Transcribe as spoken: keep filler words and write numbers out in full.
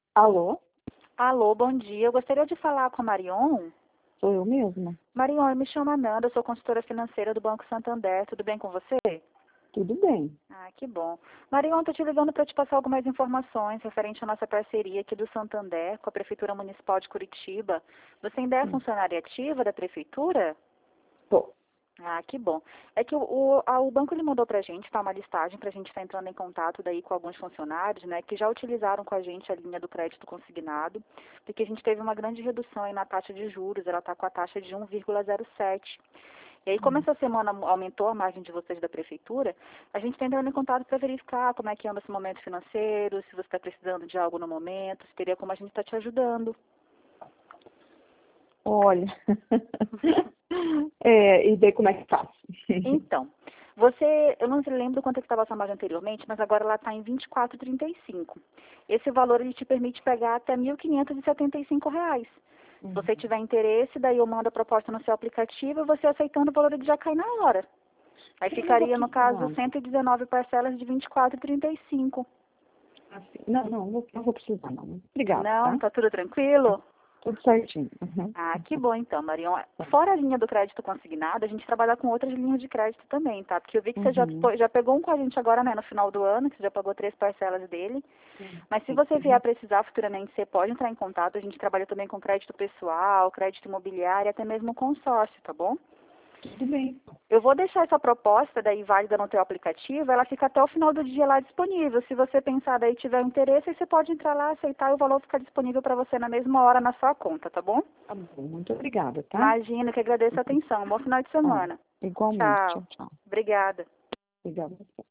Alô? Alô, bom dia. Eu gostaria de falar com a Marion. Sou eu mesma. Marion, eu me chamo Ananda, eu sou consultora financeira do Banco Santander. Tudo bem com você? Tudo bem. Ah, que bom. Marion, estou te ligando para te passar algumas informações referente à nossa parceria aqui do Santander com a Prefeitura Municipal de Curitiba. Você ainda é Hum. funcionária ativa da Prefeitura? Tô. Ah, que bom. É que o, o, a- o banco ele mandou para a gente, tá, uma listagem para a gente estar entrando em contato daí com alguns funcionários, né, que já utilizaram com a gente a linha do crédito consignado, porque a gente teve uma grande redução aí na taxa de juros, ela está com a taxa de um vírgula zero sete. E aí, como Hum. essa semana aumentou a margem de vocês da prefeitura, a gente está entrando em contato para verificar como é que anda esse momento financeiro, se você está precisando de algo no momento, se teria como a gente estar te ajudando. Olha. É, e daí como é que faz? Então, você, eu não lembro quanto é que estava a sua margem anteriormente, mas agora ela está em vinte e quatro vírgula trinta e cinco. Esse valor ele te permite pegar até mil quinhentos e setenta e cinco reais. Se você tiver interesse, daí eu mando a proposta no seu aplicativo e você aceitando o valor ele já cai na hora. Aí Eu não vou ficaria, no caso, precisar. cento e dezenove parcelas de vinte e quatro vírgula trinta e cinco. Assim, não, não, não vou, não vou precisar, não. Obrigada, Não, tá? tá tudo tranquilo? Tudo certinho. Uhum. Ah, que bom então, Marion. Fora a linha do crédito consignado, a gente trabalha com outras linhas de crédito também, tá? Porque eu vi que você já, Uhum. já pegou um com a gente agora, né, no final do ano, que você já pagou três parcelas dele. Mas se Sim. você vier a Uhum. precisar futuramente, você pode entrar em contato. A gente trabalha também com crédito pessoal, crédito imobiliário e até mesmo consórcio, tá bom? Tudo bem. Eu vou deixar essa proposta daí válida no teu aplicativo, ela fica até o final do dia lá disponível. Se você pensar daí e tiver interesse, aí você pode entrar lá, aceitar e o valor fica disponível para você na mesma hora na sua conta, tá bom? Tá bom. Muito obrigada, tá? Imagina que agradeço a atenção. Bom final de Tá. semana. Igualmente. Tchau. Tchau, tchau. Obrigada. Obrigada.